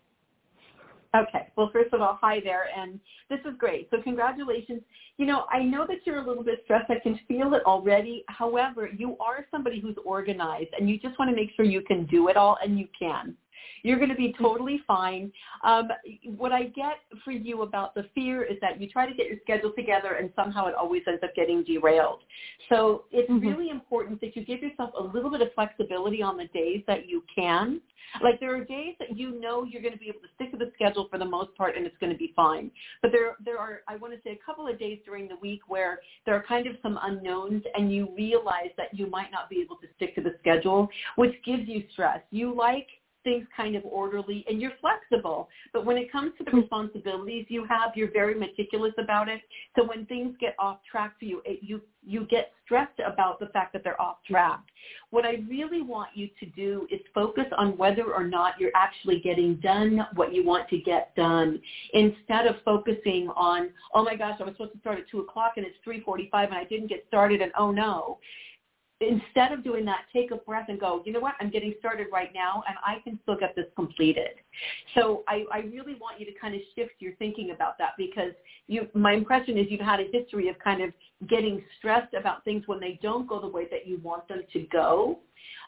Okay. Well, first of all, hi there, and this is great. So congratulations. I know that you're a little bit stressed. I can feel it already. However, you are somebody who's organized, and you just want to make sure you can do it all, and you can. You're going to be totally fine. What I get for you about the fear is that you try to get your schedule together and somehow it always ends up getting derailed. So it's really important that you give yourself a little bit of flexibility on the days that you can. Like there are days that you're going to be able to stick to the schedule for the most part and it's going to be fine. But there are, I want to say, a couple of days during the week where there are kind of some unknowns and you realize that you might not be able to stick to the schedule, which gives you stress. You like things kind of orderly and you're flexible. But when it comes to the responsibilities you have, you're very meticulous about it. So when things get off track for you, you get stressed about the fact that they're off track. What I really want you to do is focus on whether or not you're actually getting done what you want to get done, instead of focusing on, oh my gosh, I was supposed to start at 2 o'clock and it's 3:45 and I didn't get started and oh no. Instead of doing that, take a breath and go, you know what, I'm getting started right now and I can still get this completed. So I really want you to kind of shift your thinking about that, because my impression is you've had a history of kind of getting stressed about things when they don't go the way that you want them to go.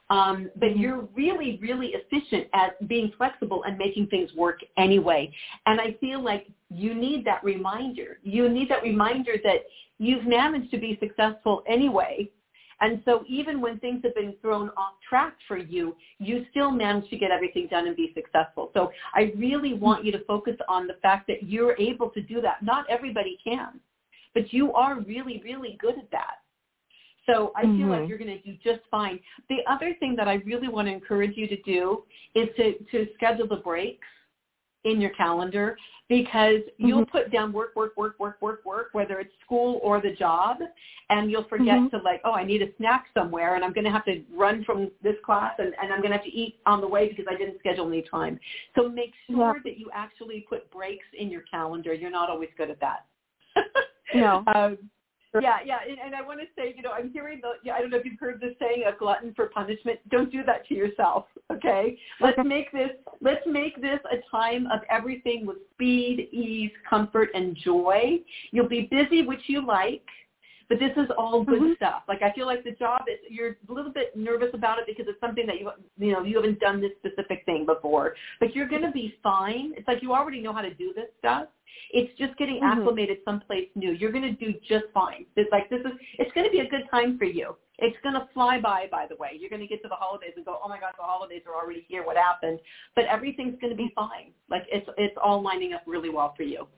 But you're really, really efficient at being flexible and making things work anyway. And I feel like you need that reminder. You need that reminder that you've managed to be successful anyway. And so even when things have been thrown off track for you, you still manage to get everything done and be successful. So I really want you to focus on the fact that you're able to do that. Not everybody can, but you are really, really good at that. So I feel like you're going to do just fine. The other thing that I really want to encourage you to do is to schedule the breaks in your calendar, because you'll put down work, whether it's school or the job, and you'll forget to I need a snack somewhere and I'm going to have to run from this class and I'm going to have to eat on the way because I didn't schedule any time. So make sure that you actually put breaks in your calendar. You're not always good at that. No. Yeah, and I want to say, I'm hearing I don't know if you've heard this saying, a glutton for punishment. Don't do that to yourself, okay? Let's make this a time of everything with speed, ease, comfort, and joy. You'll be busy, which you like, but this is all good stuff. Like, I feel like the job you're a little bit nervous about it because it's something that you haven't done this specific thing before, but you're going to be fine. It's like you already know how to do this stuff. It's just getting acclimated someplace new. You're going to do just fine. It's going to be a good time for you. It's going to fly by the way. You're going to get to the holidays and go, oh my God, the holidays are already here. What happened? But everything's going to be fine. Like it's all lining up really well for you.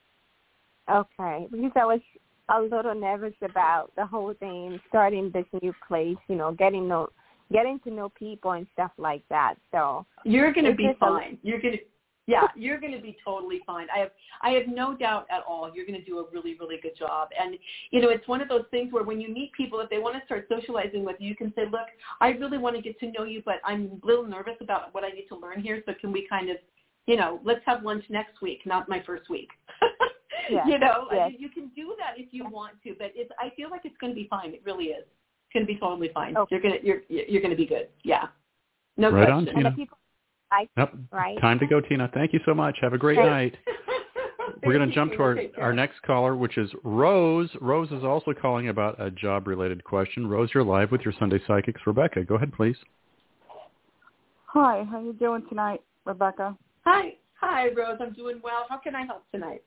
Okay. Because I was a little nervous about the whole thing, starting this new place, getting to know people and stuff like that. So you're going to be fine. You're going to be totally fine. I have no doubt at all you're going to do a really, really good job. And, it's one of those things where when you meet people, if they want to start socializing with you, you can say, look, I really want to get to know you, but I'm a little nervous about what I need to learn here. So can we kind of, let's have lunch next week, not my first week. Yes. You know, Yes. you can do that if you want to, but I feel like it's going to be fine. It really is. It's going to be totally fine. Okay. You're going to be good. Yeah. No right question. on, Tina. Yep. Right. Time to go, Tina. Thank you so much. Have a great night. We're going to jump to our next caller, which is Rose. Rose is also calling about a job-related question. Rose, you're live with your Sunday Psychics. Rebecca, go ahead, please. Hi, how you doing tonight, Rebecca? Hi, Rose. I'm doing well. How can I help tonight?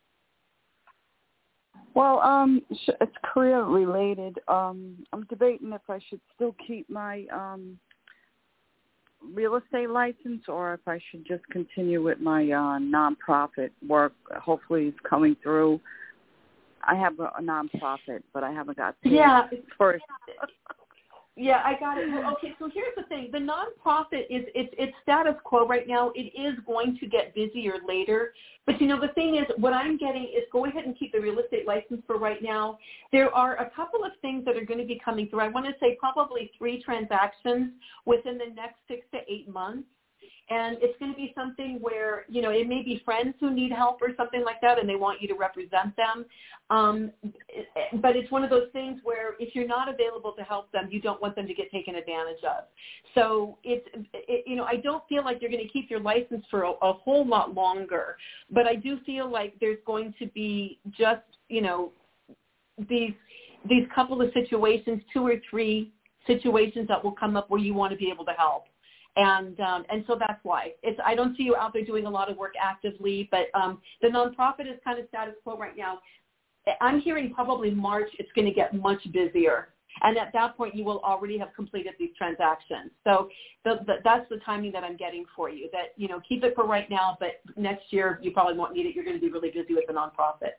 Well, it's career-related. I'm debating if I should still keep my real estate license or if I should just continue with my nonprofit work. Hopefully it's coming through. I have a nonprofit, but I haven't got paid first. Yeah, I got it. Well, okay, so here's the thing. The nonprofit it's status quo right now. It is going to get busier later. But, the thing is, what I'm getting is go ahead and keep the real estate license for right now. There are a couple of things that are going to be coming through. I want to say probably 3 transactions within the next 6 to 8 months. And it's going to be something where, it may be friends who need help or something like that, and they want you to represent them. But it's one of those things where if you're not available to help them, you don't want them to get taken advantage of. So I don't feel like you're going to keep your license for a whole lot longer. But I do feel like there's going to be just, these couple of situations, 2 or 3 situations that will come up where you want to be able to help. And so that's why. I don't see you out there doing a lot of work actively, but the nonprofit is kind of status quo right now. I'm hearing probably March it's going to get much busier. And at that point, you will already have completed these transactions. So that's the timing that I'm getting for you, that, keep it for right now, but next year you probably won't need it. You're going to be really busy with the nonprofit.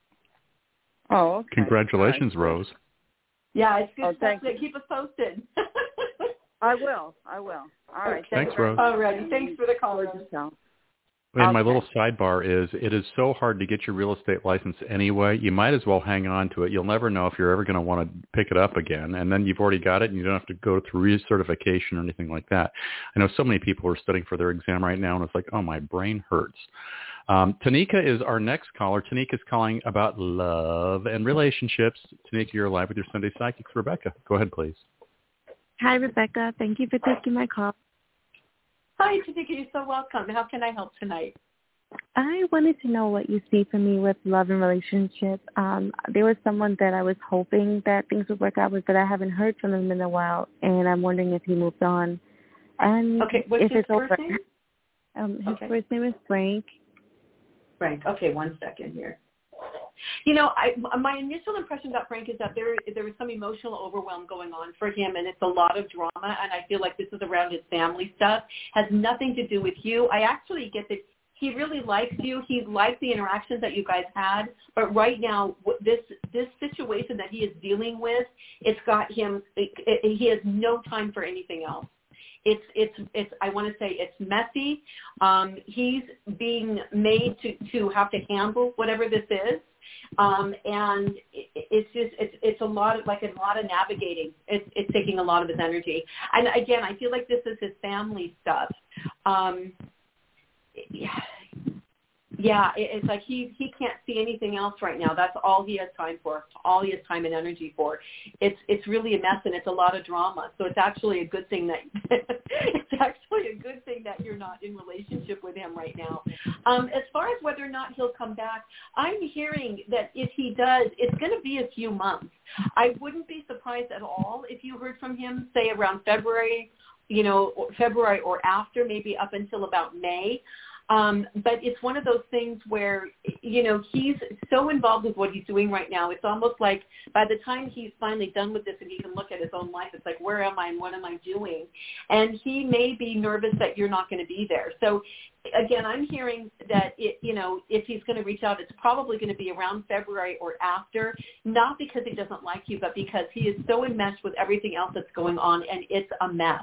Oh, okay. Congratulations, Rose. Yeah, it's good stuff. Keep us posted. I will. All right. Okay. Thanks, Rose. All righty. Thanks for the call, Rose. And my little sidebar is it is so hard to get your real estate license anyway. You might as well hang on to it. You'll never know if you're ever going to want to pick it up again. And then you've already got it and you don't have to go through recertification or anything like that. I know so many people are studying for their exam right now and it's like, oh, my brain hurts. Tanika is our next caller. Tanika is calling about love and relationships. Tanika, you're live with your Sunday Psychics. Rebecca, go ahead, please. Hi, Rebecca. Thank you for taking my call. Hi, Tanika. You're so welcome. How can I help tonight? I wanted to know what you see for me with love and relationship. There was someone that I was hoping that things would work out with, but I haven't heard from him in a while, and I'm wondering if he moved on. And okay, what's his first name? His first name is Frank. Frank. Okay, one second here. My initial impression about Frank is that there is some emotional overwhelm going on for him, and it's a lot of drama, and I feel like this is around his family stuff. Has nothing to do with you. I actually get that he really likes you. He likes the interactions that you guys had, but right now, this situation that he is dealing with, it's got him, he has no time for anything else. It's I want to say it's messy. He's being made to have to handle whatever this is. And it's a lot of navigating. It's taking a lot of his energy. And again, I feel like this is his family stuff. Yeah, it's like he can't see anything else right now. That's all he has time for, all he has time and energy for. It's really a mess and it's a lot of drama. So it's actually a good thing that you're not in relationship with him right now. As far as whether or not he'll come back, I'm hearing that if he does, it's going to be a few months. I wouldn't be surprised at all if you heard from him, say around February or after, maybe up until about May. But it's one of those things where, he's so involved with what he's doing right now. It's almost like by the time he's finally done with this and he can look at his own life, it's like, where am I and what am I doing? And he may be nervous that you're not going to be there. So, again, I'm hearing that, if he's going to reach out, it's probably going to be around February or after, not because he doesn't like you, but because he is so enmeshed with everything else that's going on, and it's a mess.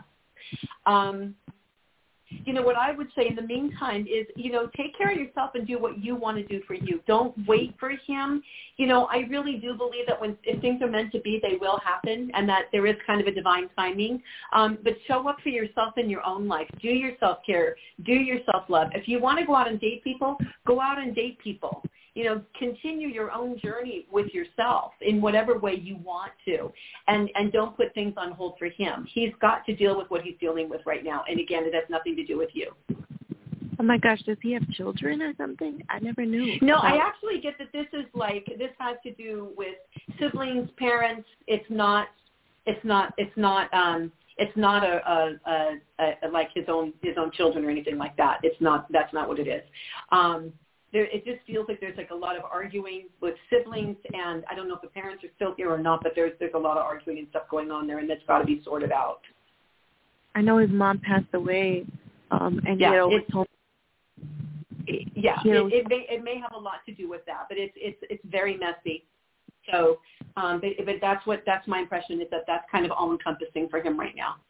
What I would say in the meantime is, take care of yourself and do what you want to do for you. Don't wait for him. I really do believe that if things are meant to be, they will happen, and that there is kind of a divine timing. But show up for yourself in your own life. Do your self-care. Do your self-love. If you want to go out and date people, go out and date people. continue your own journey with yourself in whatever way you want to, and don't put things on hold for him. He's got to deal with what he's dealing with right now. And again, it has nothing to do with you. Oh my gosh, does he have children or something? I never knew. No, I actually get that this has to do with siblings, parents. It's not like his own children or anything like that. That's not what it is. It just feels like there's like a lot of arguing with siblings, and I don't know if the parents are still here or not, but there's a lot of arguing and stuff going on there, and that's got to be sorted out. I know his mom passed away, and he always told. It may have a lot to do with that, but it's very messy. So, but that's my impression is that's kind of all encompassing for him right now.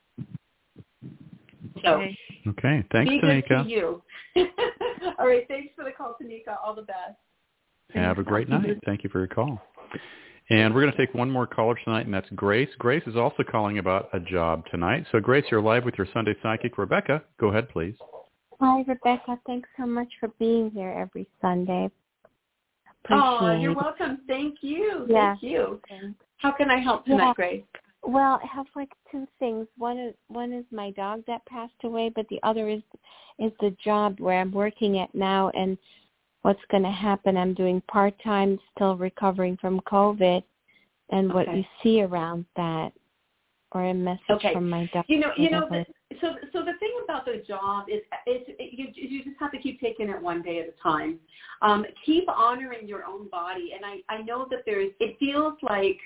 So, okay, thanks, Tanika. Tanika. To you. All right, thanks for the call, Tanika. All the best. Have a great night. Thank you for your call. And we're going to take one more caller tonight, and that's Grace. Grace is also calling about a job tonight. So, Grace, you're live with your Sunday Psychic. Rebecca, go ahead, please. Hi, Rebecca. Thanks so much for being here every Sunday. Appreciate you're welcome. Thank you. Yeah. Thank you. How can I help tonight, Grace? Well, I have like two things. One is my dog that passed away, but the other is the job where I'm working at now, and what's going to happen. I'm doing part-time, still recovering from COVID, and what you see around that, or a message from my dog. So the thing about the job is you just have to keep taking it one day at a time. Keep honoring your own body, and I know that it feels like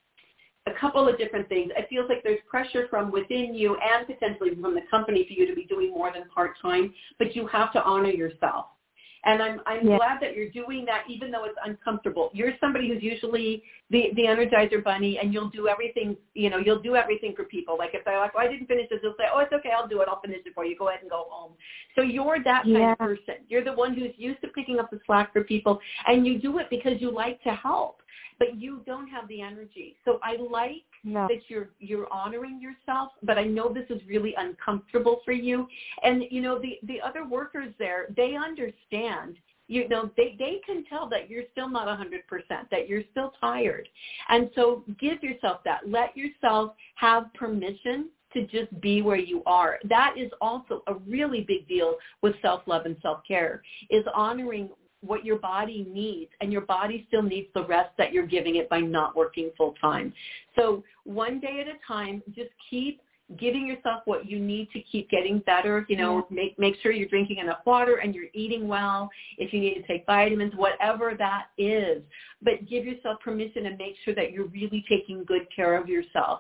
a couple of different things. It feels like there's pressure from within you and potentially from the company for you to be doing more than part-time, but you have to honor yourself. And I'm glad that you're doing that, even though it's uncomfortable. You're somebody who's usually the Energizer Bunny, and you'll do everything. You'll do everything for people. Like if they're like, "Oh, I didn't finish this," you'll say, "Oh, it's okay, I'll do it. I'll finish it for you. Go ahead and go home." So you're that kind of person. You're the one who's used to picking up the slack for people, and you do it because you like to help, but you don't have the energy. So I like that you're honoring yourself, but I know this is really uncomfortable for you. And the other workers there, they understand. They can tell that you're still not 100%, that you're still tired. And so give yourself that. Let yourself have permission to just be where you are. That is also a really big deal with self-love and self-care, is honoring what your body needs, and your body still needs the rest that you're giving it by not working full time. So one day at a time, just keep giving yourself what you need to keep getting better. Make sure you're drinking enough water and you're eating well. If you need to take vitamins, whatever that is, but give yourself permission and make sure that you're really taking good care of yourself.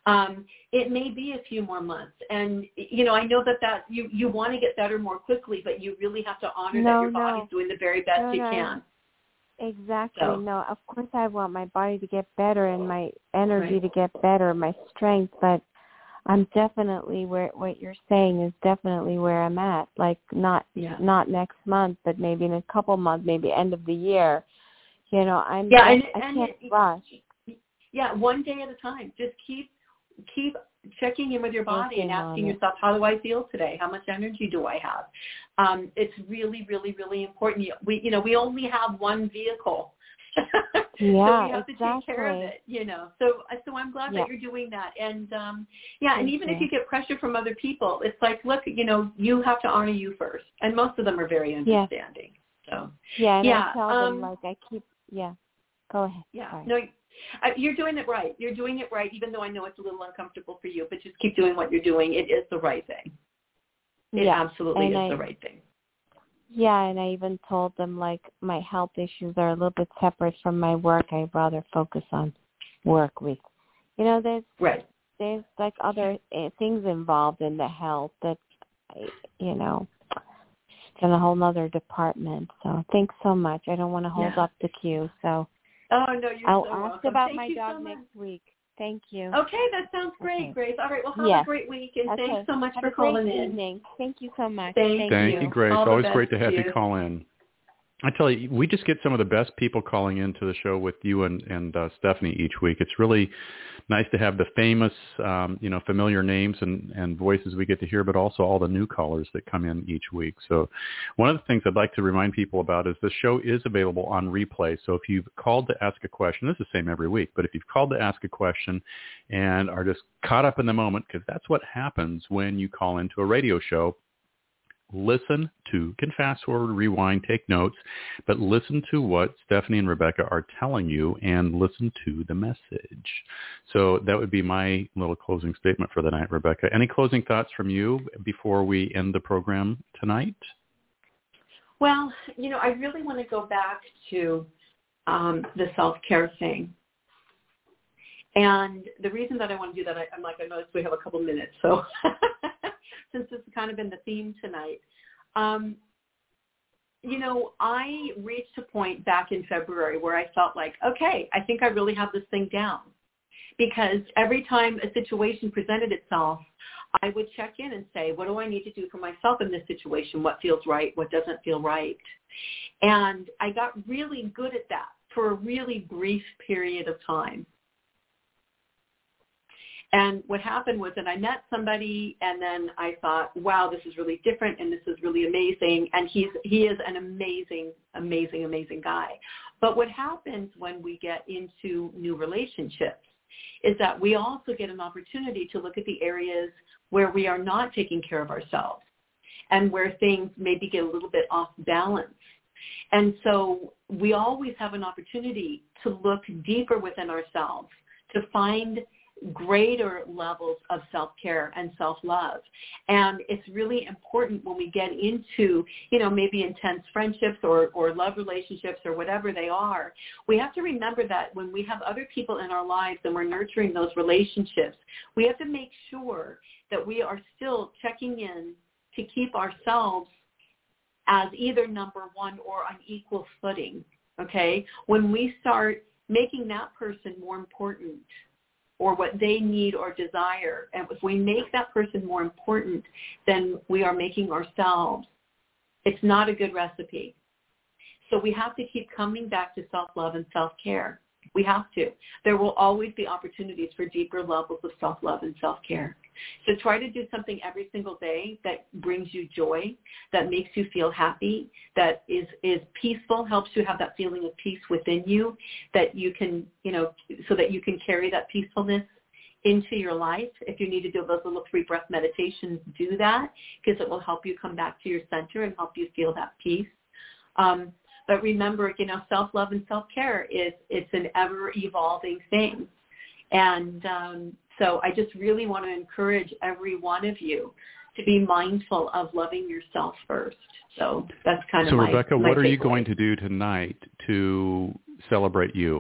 It may be a few more months, and I know that you want to get better more quickly, but you really have to honor that your body's doing the very best you can. Exactly. So. No, of course I want my body to get better and my energy to get better, my strength, but I'm definitely where what you're saying is definitely where I'm at. Like not next month, but maybe in a couple months, maybe end of the year. I can't rush. Yeah, one day at a time. Just keep checking in with your body and asking yourself, how do I feel today? How much energy do I have? It's really, really, really important. We only have one vehicle. So we have to take care of it, So I'm glad that you're doing that. And, and even if you get pressure from other people, it's like, look, you have to honor you first. And most of them are very understanding. So, I tell them, go ahead. Yeah, sorry. No, you're doing it right. You're doing it right, even though I know it's a little uncomfortable for you, but just keep doing what you're doing. It is the right thing. It absolutely is the right thing. Yeah, and I even told them, like, my health issues are a little bit separate from my work. I'd rather focus on work with. There's like other things involved in the health that, it's in a whole other department. So thanks so much. I don't want to hold up the queue. So I'll ask about my dog next week. Thank you. Okay, that sounds great, Grace. All right, well, have a great week, and thanks so much for calling in. Thank you so much. Thank you, Grace. Always great to have you call in. I tell you, we just get some of the best people calling into the show with you and Stephanie each week. It's really nice to have the famous, familiar names and voices we get to hear, but also all the new callers that come in each week. So one of the things I'd like to remind people about is the show is available on replay. So if you've called to ask a question, this is the same every week, but if you've called to ask a question and are just caught up in the moment, because that's what happens when you call into a radio show, can fast forward, rewind, take notes, but listen to what Stephanie and Rebecca are telling you and listen to the message. So that would be my little closing statement for the night, Rebecca. Any closing thoughts from you before we end the program tonight? Well, I really want to go back to the self-care thing. And the reason that I want to do that, I noticed we have a couple minutes, so since this has kind of been the theme tonight. I reached a point back in February where I felt like, okay, I think I really have this thing down. Because every time a situation presented itself, I would check in and say, what do I need to do for myself in this situation? What feels right? What doesn't feel right? And I got really good at that for a really brief period of time. And what happened was that I met somebody, and then I thought, wow, this is really different, and this is really amazing. And he is an amazing, amazing, amazing guy. But what happens when we get into new relationships is that we also get an opportunity to look at the areas where we are not taking care of ourselves and where things maybe get a little bit off balance. And so we always have an opportunity to look deeper within ourselves, to find greater levels of self-care and self-love. And it's really important when we get into, maybe intense friendships or love relationships or whatever they are, we have to remember that when we have other people in our lives and we're nurturing those relationships, we have to make sure that we are still checking in to keep ourselves as either number one or on equal footing, okay? When we start making that person more important, or what they need or desire, and if we make that person more important than we are making ourselves, it's not a good recipe. So we have to keep coming back to self-love and self-care. We have to. There will always be opportunities for deeper levels of self-love and self-care. So try to do something every single day that brings you joy, that makes you feel happy, that is peaceful, helps you have that feeling of peace within you, that you can, so that you can carry that peacefulness into your life. If you need to do those little 3-breath meditations, do that, because it will help you come back to your center and help you feel that peace. But remember, self-love and self-care it's an ever-evolving thing. And so I just really want to encourage every one of you to be mindful of loving yourself first. So that's kind of my Rebecca, my what are you takeaway. going to do tonight to celebrate you?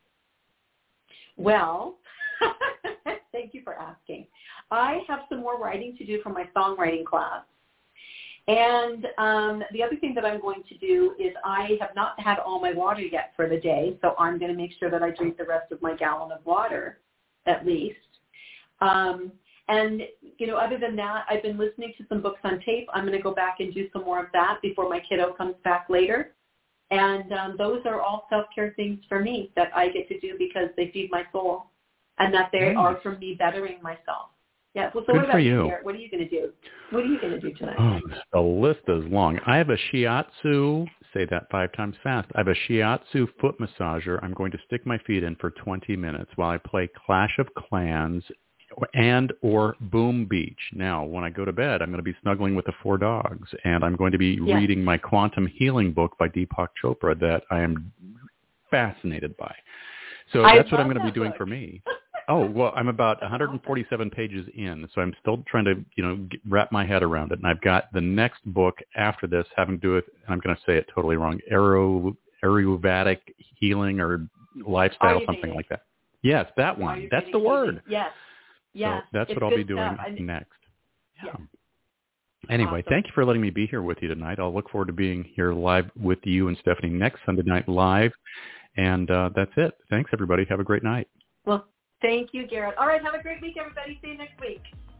Well, thank you for asking. I have some more writing to do for my songwriting class. And the other thing that I'm going to do is I have not had all my water yet for the day, so I'm going to make sure that I drink the rest of my gallon of water, at least. And, other than that, I've been listening to some books on tape. I'm going to go back and do some more of that before my kiddo comes back later. And those are all self-care things for me that I get to do because they feed my soul and that they are for me bettering myself. Yeah. Well, so Good what about for you, you. Garrett? What are you going to do? What are you going to do tonight? Oh, the list is long. I have a shiatsu, say that 5 times fast. I have a shiatsu foot massager. I'm going to stick my feet in for 20 minutes while I play Clash of Clans and or Boom Beach. Now, when I go to bed, I'm going to be snuggling with the 4 dogs, and I'm going to be reading my quantum healing book by Deepak Chopra that I am fascinated by. So that's what I'm going to be doing for me. Oh, well, I'm about 147 pages in, so I'm still trying to, wrap my head around it. And I've got the next book after this having to do with, I'm going to say it totally wrong, Ayurvedic healing or lifestyle, something like that. Yes, that one. That's the word. Yes. Yes. So that's what I'll be doing next. Yeah. Anyway, Thank you for letting me be here with you tonight. I'll look forward to being here live with you and Stephanie next Sunday night live. And that's it. Thanks, everybody. Have a great night. Well, thank you, Garrett. All right. Have a great week, everybody. See you next week.